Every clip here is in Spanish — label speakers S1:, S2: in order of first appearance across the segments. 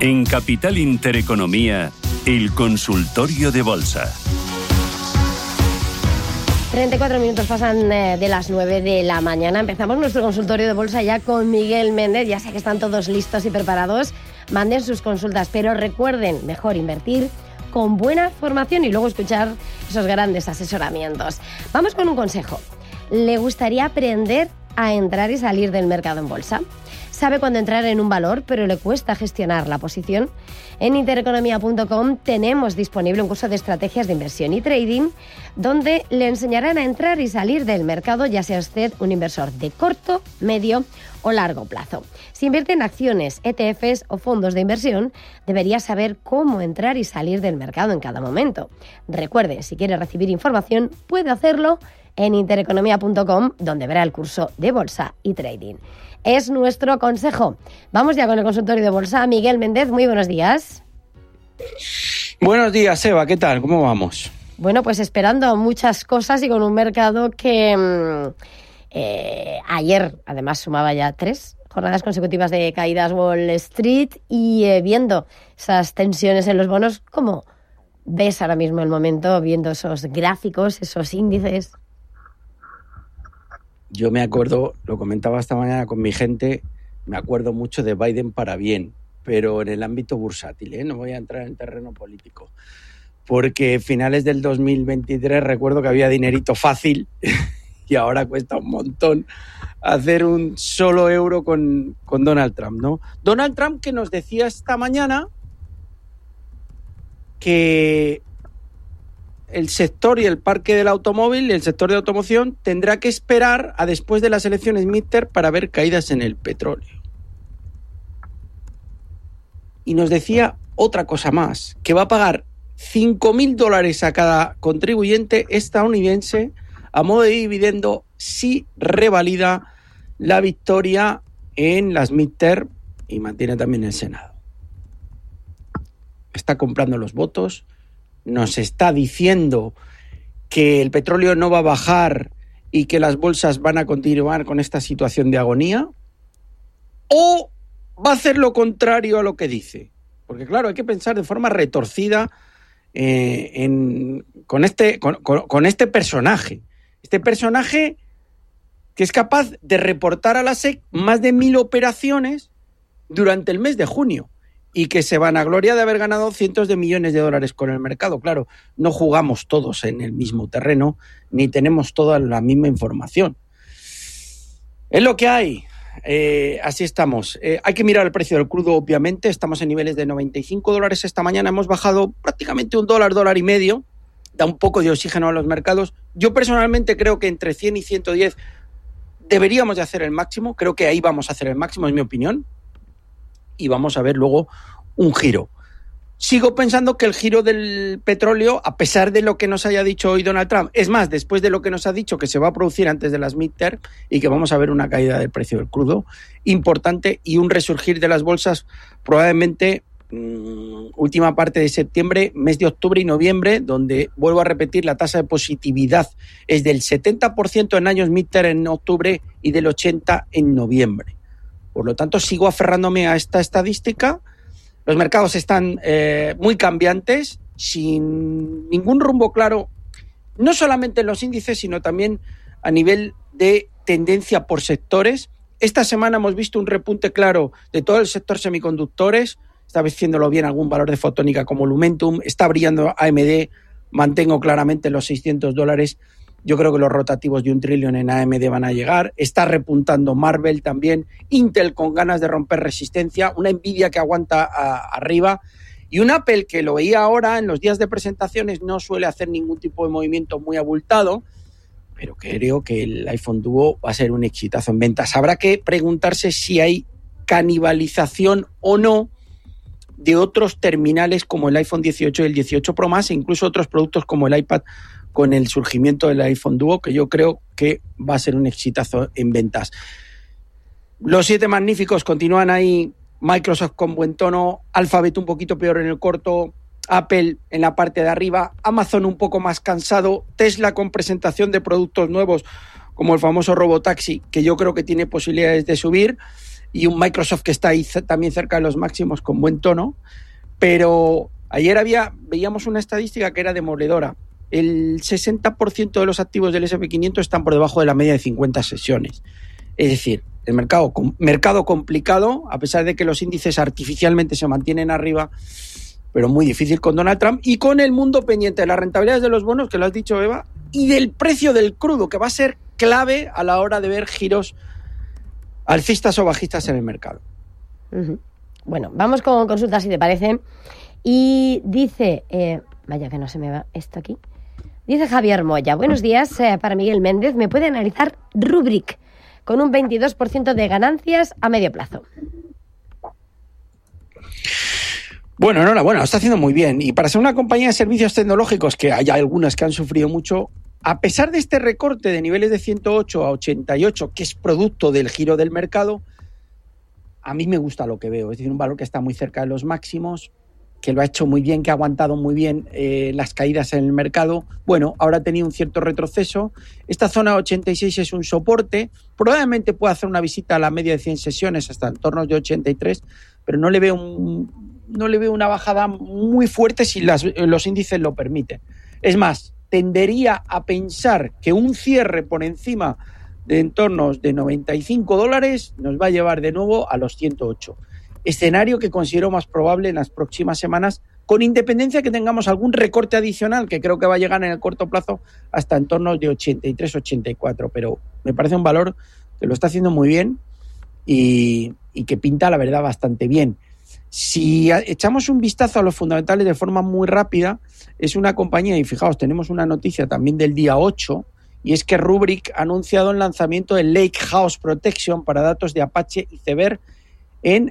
S1: En Capital Intereconomía, el consultorio de bolsa.
S2: 34 minutos pasan de las 9 de la mañana. Empezamos nuestro consultorio de bolsa ya con Miguel Méndez. Ya sé que están todos listos y preparados. Manden sus consultas, pero recuerden, mejor invertir con buena formación y luego escuchar esos grandes asesoramientos. Vamos con un consejo. ¿Le gustaría aprender a entrar y salir del mercado en bolsa? Sabe cuándo entrar en un valor, pero le cuesta gestionar la posición. En intereconomía.com tenemos disponible un curso de estrategias de inversión y trading donde le enseñarán a entrar y salir del mercado, ya sea usted un inversor de corto, medio o largo plazo. Si invierte en acciones, ETFs o fondos de inversión, debería saber cómo entrar y salir del mercado en cada momento. Recuerde, si quiere recibir información, puede hacerlo en intereconomía.com, donde verá el curso de bolsa y trading. Es nuestro consejo. Vamos ya con el consultorio de bolsa. Miguel Méndez, muy buenos días.
S3: Buenos días, Eva. ¿Qué tal? ¿Cómo vamos?
S2: Bueno, pues esperando muchas cosas y con un mercado que ayer, además, sumaba ya 3 jornadas consecutivas de caídas Wall Street y viendo esas tensiones en los bonos. ¿Cómo ves ahora mismo el momento, viendo esos gráficos, esos índices?
S3: Yo me acuerdo, lo comentaba esta mañana con mi gente, me acuerdo mucho de Biden para bien, pero en el ámbito bursátil, no voy a entrar en terreno político, porque finales del 2023 recuerdo que había dinerito fácil y ahora cuesta un montón hacer un solo euro con Donald Trump, ¿no? Donald Trump que nos decía esta mañana que el sector y el parque del automóvil y el sector de automoción tendrá que esperar a después de las elecciones midterm para ver caídas en el petróleo. Y nos decía otra cosa más, que va a pagar $5.000 a cada contribuyente estadounidense a modo de dividendo si revalida la victoria en las midterm y mantiene también el Senado. Está comprando los votos, nos está diciendo que el petróleo no va a bajar y que las bolsas van a continuar con esta situación de agonía, o va a hacer lo contrario a lo que dice. Porque claro, hay que pensar de forma retorcida con este personaje. Este personaje que es capaz de reportar a la SEC más de 1.000 operaciones durante el mes de junio. Y que se vanagloria de haber ganado cientos de millones de dólares con el mercado. Claro, no jugamos todos en el mismo terreno, ni tenemos toda la misma información. Es lo que hay. Así estamos. Hay que mirar el precio del crudo, obviamente. Estamos en niveles de $95 esta mañana. Hemos bajado prácticamente $1, $1.50. Da un poco de oxígeno a los mercados. Yo personalmente creo que entre 100 y 110 deberíamos de hacer el máximo. Creo que ahí vamos a hacer el máximo, es mi opinión. Y vamos a ver luego un giro. Sigo pensando que el giro del petróleo, a pesar de lo que nos haya dicho hoy Donald Trump, es más, después de lo que nos ha dicho que se va a producir antes de las midterm y que vamos a ver una caída del precio del crudo importante y un resurgir de las bolsas probablemente última parte de septiembre, mes de octubre y noviembre, donde, vuelvo a repetir, la tasa de positividad es del 70% en años midterm en octubre y del 80% en noviembre. Por lo tanto, sigo aferrándome a esta estadística. Los mercados están muy cambiantes, sin ningún rumbo claro, no solamente en los índices, sino también a nivel de tendencia por sectores. Esta semana hemos visto un repunte claro de todo el sector semiconductores. Está haciéndolo bien algún valor de fotónica como Lumentum. Está brillando AMD. Mantengo claramente los $600. Yo creo que los rotativos de $1 trillón en AMD van a llegar. Está repuntando Marvell también. Intel con ganas de romper resistencia. Una Nvidia que aguanta arriba. Y un Apple que lo veía ahora en los días de presentaciones no suele hacer ningún tipo de movimiento muy abultado. Pero creo que el iPhone Duo va a ser un exitazo en ventas. Habrá que preguntarse si hay canibalización o no de otros terminales como el iPhone 18 y el 18 Pro Max e incluso otros productos como el iPad con el surgimiento del iPhone Duo, que yo creo que va a ser un exitazo en ventas. Los 7 magníficos continúan ahí, Microsoft con buen tono, Alphabet un poquito peor en el corto, Apple en la parte de arriba, Amazon un poco más cansado, Tesla con presentación de productos nuevos como el famoso Robotaxi, que yo creo que tiene posibilidades de subir, y un Microsoft que está ahí también cerca de los máximos con buen tono. Pero ayer veíamos una estadística que era demoledora. El 60% de los activos del S&P 500 están por debajo de la media de 50 sesiones. Es decir, el mercado complicado, a pesar de que los índices artificialmente se mantienen arriba, pero muy difícil con Donald Trump y con el mundo pendiente de las rentabilidades de los bonos, que lo has dicho, Eva, y del precio del crudo, que va a ser clave a la hora de ver giros alcistas o bajistas en el mercado.
S2: Uh-huh. Bueno, vamos con consultas, si te parece. Y dice, vaya que no se me va esto aquí. Dice Javier Moya, buenos días para Miguel Méndez. ¿Me puede analizar Rubrik con un 22% de ganancias a medio plazo?
S3: Bueno, enhorabuena, lo está haciendo muy bien. Y para ser una compañía de servicios tecnológicos, que hay algunas que han sufrido mucho, a pesar de este recorte de niveles de 108 a 88, que es producto del giro del mercado, a mí me gusta lo que veo. Es decir, un valor que está muy cerca de los máximos, que lo ha hecho muy bien, que ha aguantado muy bien las caídas en el mercado. Bueno, ahora ha tenido un cierto retroceso. Esta zona 86 es un soporte. Probablemente pueda hacer una visita a la media de 100 sesiones hasta entornos de 83, pero no le veo una bajada muy fuerte si los índices lo permiten. Es más, tendería a pensar que un cierre por encima de entornos de $95 nos va a llevar de nuevo a los 108. Escenario que considero más probable en las próximas semanas, con independencia que tengamos algún recorte adicional, que creo que va a llegar en el corto plazo hasta entornos de 83-84. Pero me parece un valor que lo está haciendo muy bien y que pinta, la verdad, bastante bien. Si echamos un vistazo a los fundamentales de forma muy rápida, es una compañía, y fijaos, tenemos una noticia también del día 8, y es que Rubrik ha anunciado el lanzamiento del Lakehouse Protection para datos de Apache y CBER en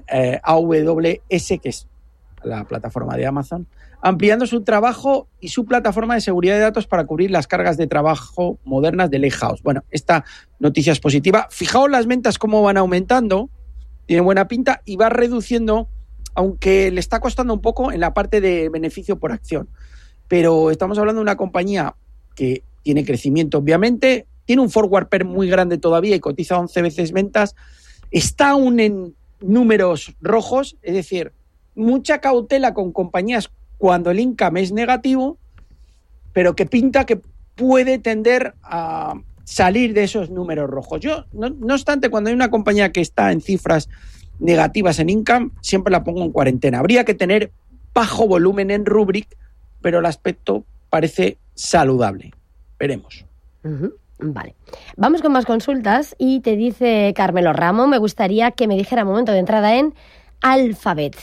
S3: AWS, que es la plataforma de Amazon, ampliando su trabajo y su plataforma de seguridad de datos para cubrir las cargas de trabajo modernas de Lakehouse. Bueno, esta noticia es positiva. Fijaos las ventas cómo van aumentando, tiene buena pinta y va reduciendo, aunque le está costando un poco en la parte de beneficio por acción. Pero estamos hablando de una compañía que tiene crecimiento, obviamente, tiene un forward PER muy grande todavía y cotiza 11 veces ventas, está aún en números rojos, es decir, mucha cautela con compañías cuando el income es negativo, pero que pinta que puede tender a salir de esos números rojos. Yo, no obstante, cuando hay una compañía que está en cifras negativas en income, siempre la pongo en cuarentena. Habría que tener bajo volumen en Rubrik, pero el aspecto parece saludable. Veremos.
S2: Uh-huh. Vale. Vamos con más consultas y te dice Carmelo Ramo, me gustaría que me dijera momento de entrada en Alphabet.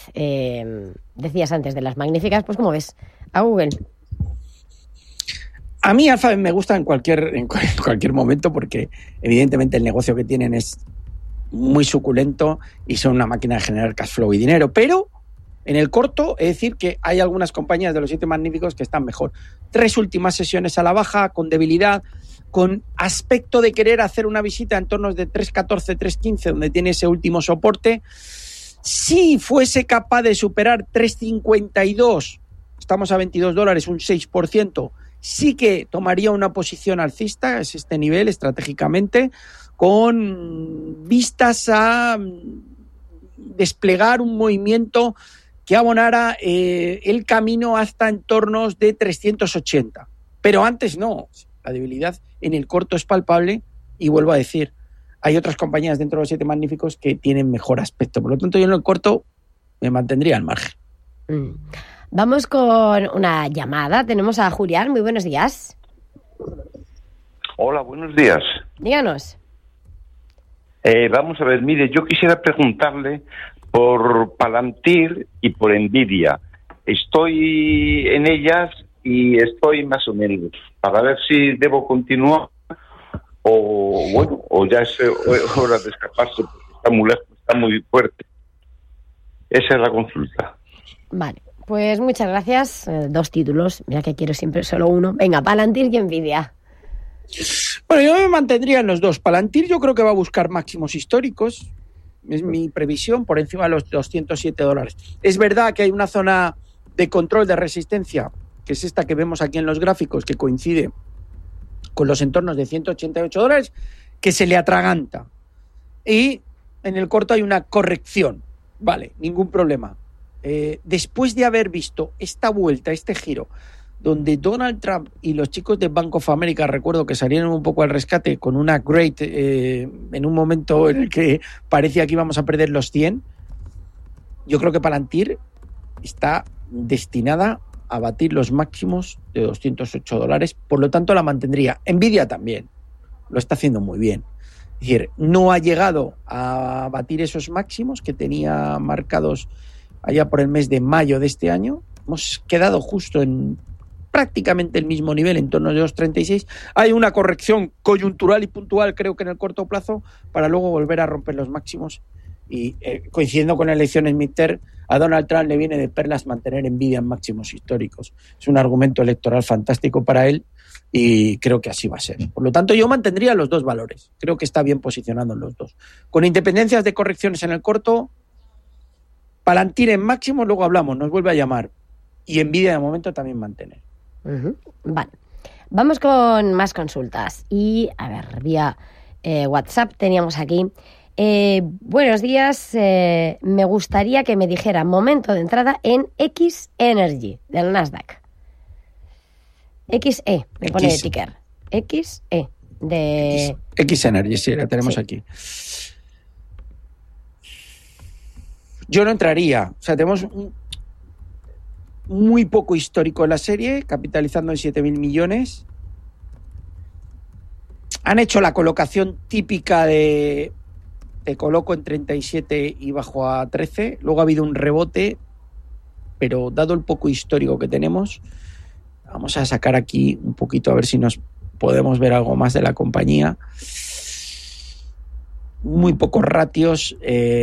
S2: Decías antes de las magníficas, pues ¿cómo ves a Google?
S3: A mí Alphabet me gusta en cualquier momento porque evidentemente el negocio que tienen es muy suculento y son una máquina de generar cash flow y dinero, pero en el corto, es decir, que hay algunas compañías de los 7 magníficos que están mejor. 3 últimas sesiones a la baja, con debilidad, con aspecto de querer hacer una visita en tornos de 3.14, 3.15, donde tiene ese último soporte. Si fuese capaz de superar 3.52, estamos a $22, un 6%, sí que tomaría una posición alcista, es este nivel estratégicamente, con vistas a desplegar un movimiento que abonara el camino hasta entornos de 380. Pero antes no, la debilidad en el corto es palpable y vuelvo a decir, hay otras compañías dentro de los 7 magníficos que tienen mejor aspecto. Por lo tanto, yo en el corto me mantendría al margen.
S2: Vamos con una llamada. Tenemos a Julián. Muy buenos días.
S4: Hola, buenos días.
S2: Díganos.
S4: Vamos a ver, mire, yo quisiera preguntarle por Palantir y por Nvidia. Estoy en ellas y estoy más o menos para ver si debo continuar o ya es hora de escaparse porque está muy lejos, está muy fuerte. Esa es la consulta.
S2: Vale, pues muchas gracias. 2 títulos, mira que quiero siempre solo uno. Venga, Palantir y Nvidia.
S3: Bueno, yo me mantendría en los dos. Palantir yo creo que va a buscar máximos históricos. Es mi previsión, por encima de los $207. Es verdad que hay una zona de control de resistencia, que es esta que vemos aquí en los gráficos, que coincide con los entornos de $188, que se le atraganta. Y en el corto hay una corrección. Vale, ningún problema. Después de haber visto esta vuelta, este giro, donde Donald Trump y los chicos de Bank of America, recuerdo que salieron un poco al rescate con una great en un momento en el que parecía que íbamos a perder los 100, yo creo que Palantir está destinada a batir los máximos de $208, por lo tanto la mantendría. Nvidia también lo está haciendo muy bien. Es decir, no ha llegado a batir esos máximos que tenía marcados allá por el mes de mayo de este año. Hemos quedado justo en prácticamente el mismo nivel, en torno a los 36. Hay una corrección coyuntural y puntual, creo que en el corto plazo, para luego volver a romper los máximos. Y coincidiendo con las elecciones midterm, a Donald Trump le viene de perlas mantener Nvidia en máximos históricos. Es un argumento electoral fantástico para él y creo que así va a ser. Por lo tanto, yo mantendría los dos valores. Creo que está bien posicionado en los dos. Con independencias de correcciones en el corto, Palantir en máximo, luego hablamos, nos vuelve a llamar. Y Nvidia de momento también mantener.
S2: Vale. Vamos con más consultas. Y, a ver, vía WhatsApp teníamos aquí. Buenos días. Me gustaría que me dijera momento de entrada en X Energy del Nasdaq. XE, me pone de ticker. XE de
S3: X Energy, sí, la tenemos aquí. Yo no entraría. O sea, tenemos muy poco histórico en la serie, capitalizando en 7.000 millones. Han hecho la colocación típica de te coloco en 37 y bajo a 13. Luego ha habido un rebote, pero dado el poco histórico que tenemos, vamos a sacar aquí un poquito a ver si nos podemos ver algo más de la compañía. Muy pocos ratios.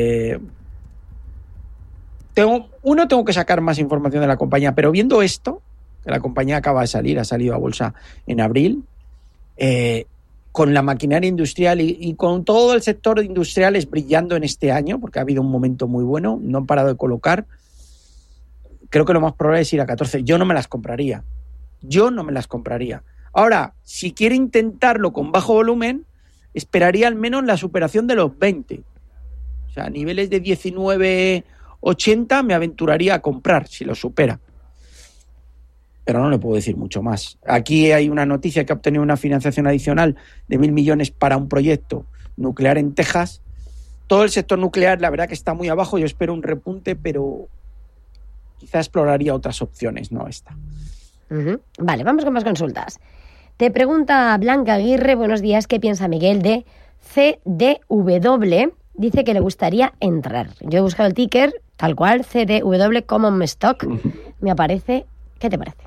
S3: Tengo que sacar más información de la compañía, pero viendo esto, que la compañía acaba de salir, ha salido a bolsa en abril, con la maquinaria industrial y con todo el sector industriales brillando en este año, porque ha habido un momento muy bueno, no han parado de colocar, creo que lo más probable es ir a 14. Yo no me las compraría. Ahora, si quiere intentarlo con bajo volumen, esperaría al menos la superación de los 20. O sea, a niveles de 19,80 me aventuraría a comprar si lo supera. Pero no le puedo decir mucho más. Aquí hay una noticia que ha obtenido una financiación adicional de 1.000 millones para un proyecto nuclear en Texas. Todo el sector nuclear, la verdad que está muy abajo. Yo espero un repunte, pero quizá exploraría otras opciones, no esta.
S2: Vale, vamos con más consultas. Te pregunta Blanca Aguirre, buenos días, ¿qué piensa Miguel de CDW? Dice que le gustaría entrar. Yo he buscado el ticker, tal cual, CDW Common Stock. Me aparece. ¿Qué te parece?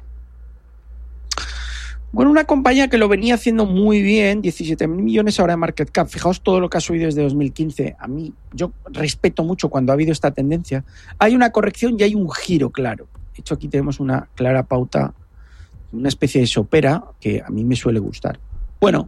S3: Bueno, una compañía que lo venía haciendo muy bien, 17.000 millones ahora de market cap. Fijaos todo lo que ha subido desde 2015. A mí, yo respeto mucho cuando ha habido esta tendencia. Hay una corrección y hay un giro claro. De hecho, aquí tenemos una clara pauta, una especie de sopera que a mí me suele gustar. Bueno,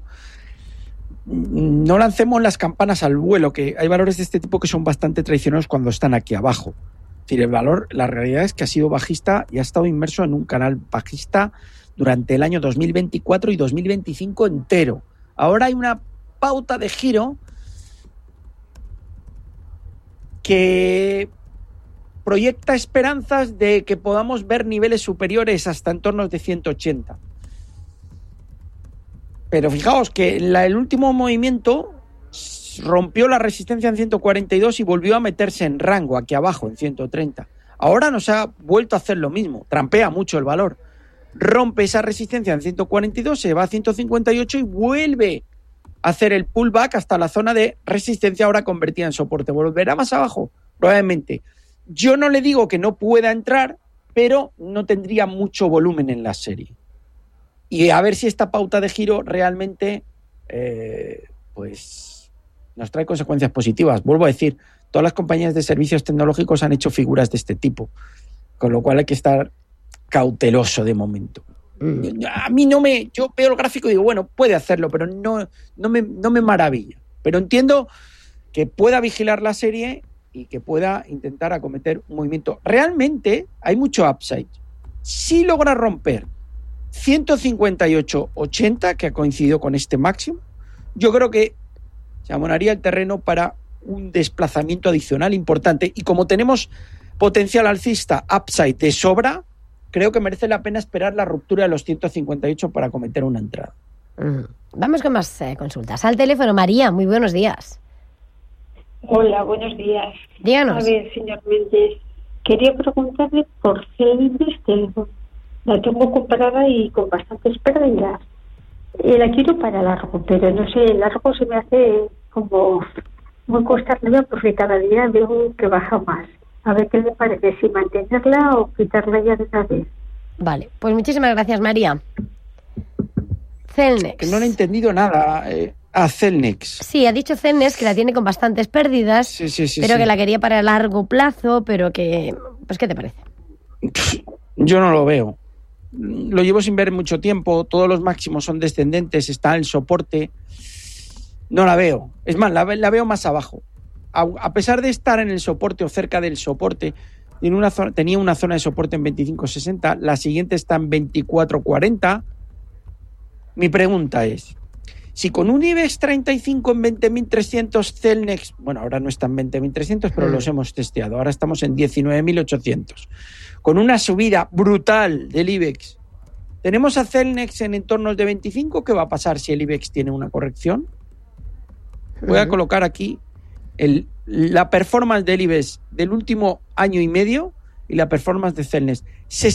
S3: no lancemos las campanas al vuelo, que hay valores de este tipo que son bastante traicioneros cuando están aquí abajo. Es decir, el valor, la realidad es que ha sido bajista y ha estado inmerso en un canal bajista durante el año 2024 y 2025 entero. Ahora hay una pauta de giro que proyecta esperanzas de que podamos ver niveles superiores hasta entornos de 180. Pero fijaos que el último movimiento rompió la resistencia en 142 y volvió a meterse en rango aquí abajo en 130. Ahora nos ha vuelto a hacer lo mismo, trampea mucho el valor. Rompe esa resistencia en 142, se va a 158 y vuelve a hacer el pullback hasta la zona de resistencia ahora convertida en soporte. ¿Volverá más abajo? Probablemente. Yo no le digo que no pueda entrar, pero no tendría mucho volumen en la serie. Y a ver si esta pauta de giro realmente pues nos trae consecuencias positivas. Vuelvo a decir, todas las compañías de servicios tecnológicos han hecho figuras de este tipo, con lo cual hay que estar cauteloso de momento. A mí yo veo el gráfico y digo, bueno, puede hacerlo, pero no me maravilla. Pero entiendo que pueda vigilar la serie y que pueda intentar acometer un movimiento. Realmente hay mucho upside. Si logra romper 158.80, que ha coincidido con este máximo, yo creo que se abonaría el terreno para un desplazamiento adicional importante. Y como tenemos potencial alcista, upside de sobra, creo que merece la pena esperar la ruptura de los 158 para cometer una entrada.
S2: Vamos con más consultas. Al teléfono, María, muy buenos días.
S5: Hola, buenos días.
S2: Díganos.
S5: A ver, señor Méndez, quería preguntarle por Celnex. La tengo comprada y con bastantes pérdidas. La quiero para largo, pero no sé, el largo se me hace como muy cuesta arriba porque cada día veo que baja más. A ver qué le parece, si mantenerla o quitarla ya de una vez.
S2: Vale, pues muchísimas gracias, María. Celnex.
S3: Que no le he entendido nada a Celnex.
S2: Sí, ha dicho Celnex que la tiene con bastantes pérdidas,
S3: Sí,
S2: pero que la quería para largo plazo, pero que... Pues, ¿qué te parece?
S3: Yo no lo veo. Lo llevo sin ver mucho tiempo, todos los máximos son descendentes, está el soporte. No la veo. Es más, la veo más abajo. A pesar de estar en el soporte o cerca del soporte, tenía una zona de soporte en 25.60, la siguiente está en 24.40. Mi pregunta es, si con un IBEX 35 en 20.300 Celnex, bueno, ahora no está en 20.300, pero los hemos testeado, ahora estamos en 19.800, con una subida brutal del IBEX, ¿tenemos a Celnex en entornos de 25? ¿Qué va a pasar si el IBEX tiene una corrección? Voy a colocar aquí la performance del IBEX del último año y medio y la performance de Celnex.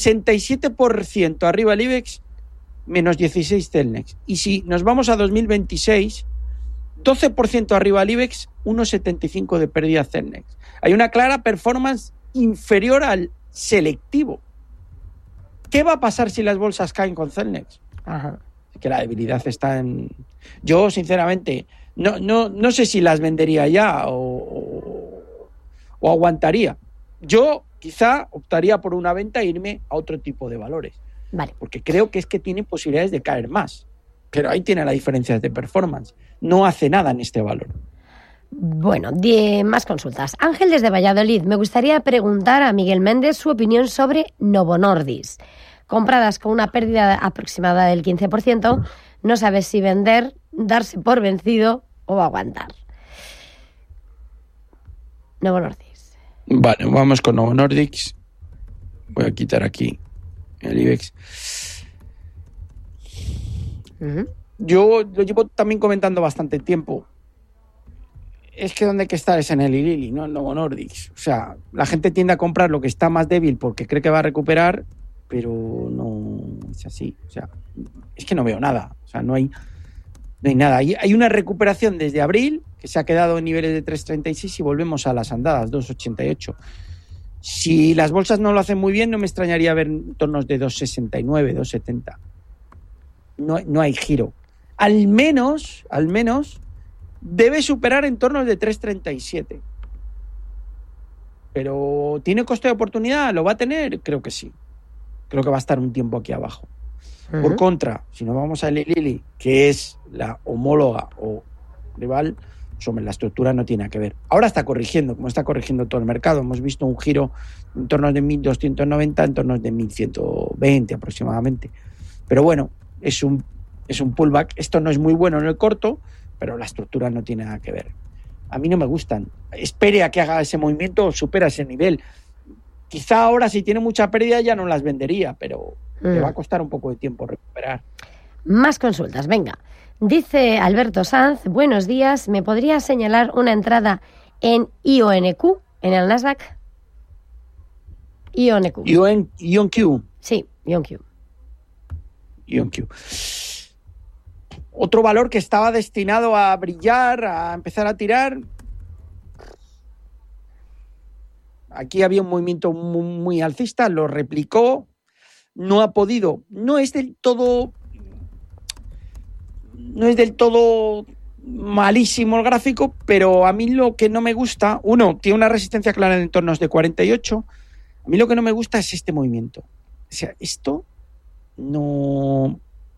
S3: 67% arriba el IBEX, menos 16 Celnex. Y si nos vamos a 2026, 12% arriba el IBEX, 1,75 de pérdida Celnex. Hay una clara performance inferior al selectivo. ¿Qué va a pasar si las bolsas caen con Celnex?
S2: Ajá.
S3: Que la debilidad está en... Yo, sinceramente, no sé si las vendería ya o aguantaría. Yo quizá optaría por una venta e irme a otro tipo de valores.
S2: Vale.
S3: Porque creo que es que tiene posibilidades de caer más. Pero ahí tiene la diferencia de performance. No hace nada en este valor.
S2: Bueno, más consultas. Ángel desde Valladolid. Me gustaría preguntar a Miguel Méndez su opinión sobre Novo Nordisk. Compradas con una pérdida aproximada del 15%, no sabe si vender, darse por vencido o aguantar. Novo Nordisk.
S3: Vale, vamos con Novo Nordisk. Voy a quitar aquí el IBEX. Yo lo llevo también comentando bastante tiempo. Es que donde hay que estar es en el Lilly, no en Novo Nordisk. O sea, la gente tiende a comprar lo que está más débil porque cree que va a recuperar, pero no es así. O sea, es que no veo nada. O sea, no hay nada. Hay una recuperación desde abril que se ha quedado en niveles de 3,36 y volvemos a las andadas, 2,88. Si las bolsas no lo hacen muy bien, no me extrañaría ver entornos de 2,69, 2,70. No hay giro. Al menos debe superar entornos de 3,37. Pero ¿tiene coste de oportunidad? ¿Lo va a tener? Creo que sí. Creo que va a estar un tiempo aquí abajo. Por contra, si nos vamos a Lilly, que es la homóloga o rival, sobre la estructura no tiene que ver. Ahora está corrigiendo, como está corrigiendo todo el mercado. Hemos visto un giro en torno de 1.290, en torno de 1.120 aproximadamente. Pero bueno, es un pullback. Esto no es muy bueno en el corto, pero la estructura no tiene nada que ver. A mí no me gustan. Espere a que haga ese movimiento o supera ese nivel. Quizá ahora, si tiene mucha pérdida, ya no las vendería, pero le va a costar un poco de tiempo recuperar.
S2: Más consultas, venga. Dice Alberto Sanz, buenos días, ¿me podría señalar una entrada en IONQ, en el Nasdaq? IONQ.
S3: IONQ.
S2: Sí, IONQ.
S3: IONQ. Otro valor que estaba destinado a brillar, a empezar a tirar. Aquí había un movimiento muy alcista, lo replicó, no ha podido, no es del todo malísimo el gráfico, pero a mí lo que no me gusta, tiene una resistencia clara en entornos de 48, a mí lo que no me gusta es este movimiento. O sea, esto no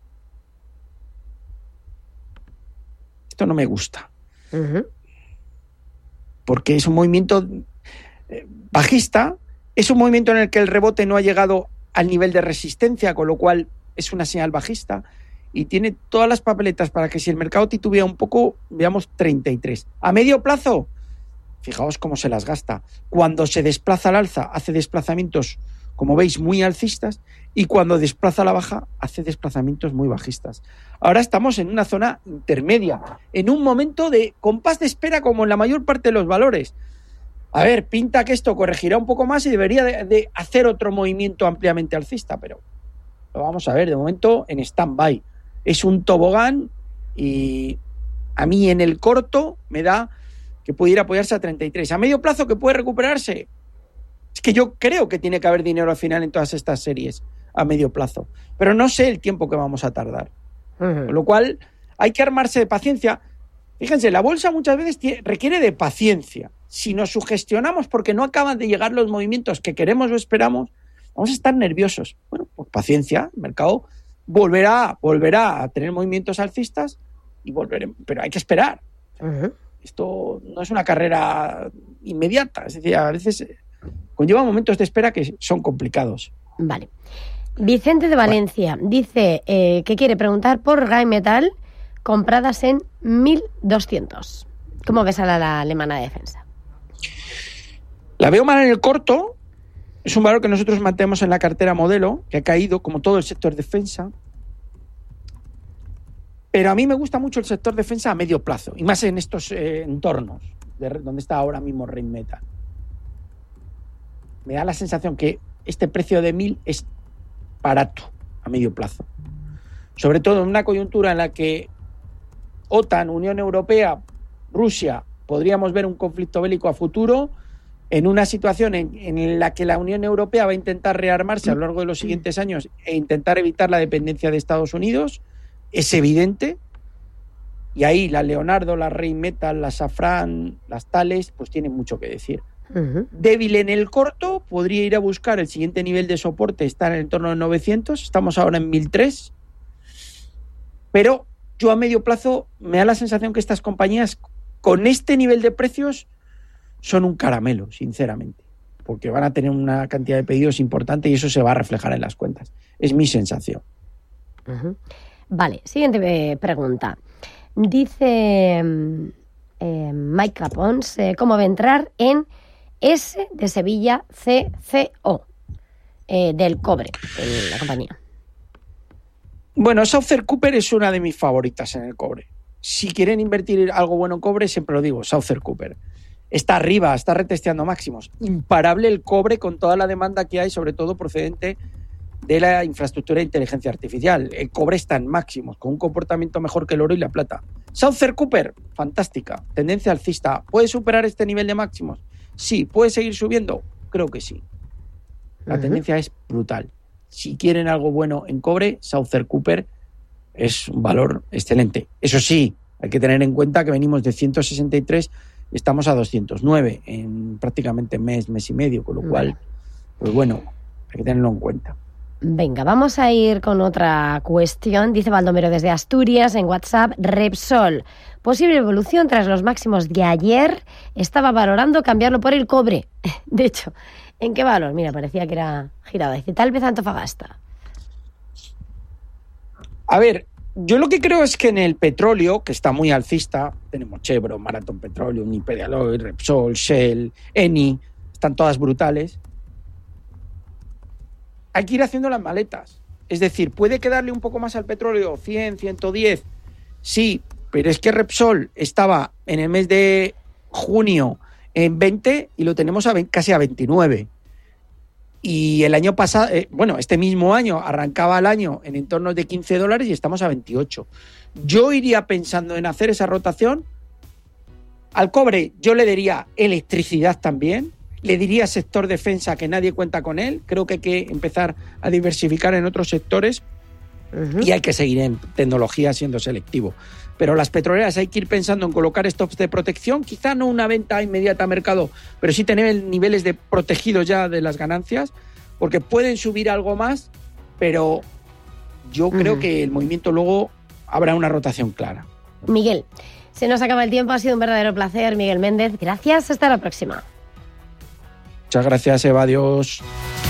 S3: me gusta. Porque es un movimiento bajista, es un movimiento en el que el rebote no ha llegado al nivel de resistencia, con lo cual es una señal bajista y tiene todas las papeletas para que si el mercado titubea un poco, veamos 33. A medio plazo, fijaos cómo se las gasta. Cuando se desplaza al alza, hace desplazamientos, como veis, muy alcistas, y cuando desplaza a la baja, hace desplazamientos muy bajistas. Ahora estamos en una zona intermedia, en un momento de compás de espera como en la mayor parte de los valores. A ver, pinta que esto corregirá un poco más y debería de hacer otro movimiento ampliamente alcista, pero lo vamos a ver, de momento en stand-by. Es un tobogán y a mí en el corto me da que pudiera apoyarse a 33. A medio plazo que puede recuperarse. Es que yo creo que tiene que haber dinero al final en todas estas series a medio plazo. Pero no sé el tiempo que vamos a tardar. Con lo cual hay que armarse de paciencia. Fíjense, la bolsa muchas veces requiere de paciencia. Si nos sugestionamos porque no acaban de llegar los movimientos que queremos o esperamos, vamos a estar nerviosos. Bueno, pues paciencia, el mercado volverá a tener movimientos alcistas y volveremos, pero hay que esperar. Esto no es una carrera inmediata, es decir, a veces conlleva momentos de espera que son complicados.
S2: Vale. Vicente de Valencia dice que quiere preguntar por Rheinmetall compradas en 1.200. ¿Cómo ves a la alemana de defensa?
S3: La veo mal en el corto. Es un valor que nosotros mantenemos en la cartera modelo, que ha caído como todo el sector defensa. Pero a mí me gusta mucho el sector defensa a medio plazo, y más en estos entornos, donde está ahora mismo Rheinmetall. Me da la sensación que este precio de 1.000 es barato a medio plazo. Sobre todo en una coyuntura en la que OTAN, Unión Europea, Rusia, podríamos ver un conflicto bélico a futuro, en una situación en la que la Unión Europea va a intentar rearmarse a lo largo de los siguientes años e intentar evitar la dependencia de Estados Unidos, es evidente, y ahí la Leonardo, la Rheinmetall, la Safran, las Thales, pues tienen mucho que decir. Débil en el corto, podría ir a buscar el siguiente nivel de soporte, está en el entorno de 900, estamos ahora en 1003, pero yo a medio plazo me da la sensación que estas compañías con este nivel de precios son un caramelo, sinceramente, porque van a tener una cantidad de pedidos importante y eso se va a reflejar en las cuentas. Es mi sensación.
S2: Vale, siguiente pregunta. Dice Mike Capons, ¿cómo va a entrar en S de Sevilla CCO del cobre, en la compañía?
S3: Bueno, Southern Cooper es una de mis favoritas en el cobre. Si quieren invertir algo bueno en cobre, siempre lo digo, Southern Cooper. Está arriba, está retesteando máximos. Imparable el cobre con toda la demanda que hay, sobre todo procedente de la infraestructura de inteligencia artificial. El cobre está en máximos, con un comportamiento mejor que el oro y la plata. Southern Cooper, fantástica, tendencia alcista. ¿Puede superar este nivel de máximos? Sí. ¿Puede seguir subiendo? Creo que sí. La tendencia es brutal. Si quieren algo bueno en cobre, Southern Cooper es un valor excelente. Eso sí, hay que tener en cuenta que venimos de 163 y estamos a 209 en prácticamente mes y medio, con lo cual, pues bueno, hay que tenerlo en cuenta.
S2: Venga, vamos a ir con otra cuestión. Dice Baldomero desde Asturias en WhatsApp, Repsol, posible evolución tras los máximos de ayer. Estaba valorando cambiarlo por el cobre. De hecho, ¿en qué valor? Mira, parecía que era girado. Dice, tal vez Antofagasta.
S3: A ver, yo lo que creo es que en el petróleo, que está muy alcista, tenemos Chevron, Marathon Petroleum, Imperial Oil, Repsol, Shell, Eni, están todas brutales. Hay que ir haciendo las maletas. Es decir, ¿puede quedarle un poco más al petróleo? 100, 110. Sí, pero es que Repsol estaba en el mes de junio en 20 y lo tenemos casi a 29. Y el año pasado, este mismo año, arrancaba el año en entorno de $15 y estamos a 28. Yo iría pensando en hacer esa rotación. Al cobre yo le diría electricidad también. Le diría sector defensa, que nadie cuenta con él. Creo que hay que empezar a diversificar en otros sectores y hay que seguir en tecnología siendo selectivo. Pero las petroleras hay que ir pensando en colocar stops de protección, quizá no una venta inmediata a mercado, pero sí tener niveles de protegidos ya de las ganancias, porque pueden subir algo más, pero yo creo que el movimiento luego habrá una rotación clara.
S2: Miguel, se nos acaba el tiempo, ha sido un verdadero placer. Miguel Méndez, gracias, hasta la próxima.
S3: Muchas gracias, Eva, adiós.